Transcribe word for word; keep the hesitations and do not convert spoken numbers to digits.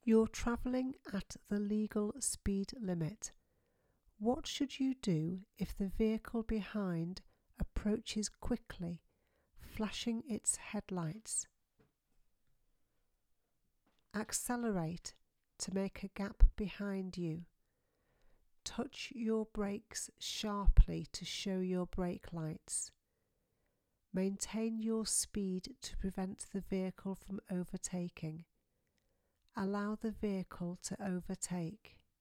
You're travelling at the legal speed limit. What should you do if the vehicle behind approaches quickly, flashing its headlights? Accelerate to make a gap behind you. Touch your brakes sharply to show your brake lights. Maintain your speed to prevent the vehicle from overtaking. Allow the vehicle to overtake.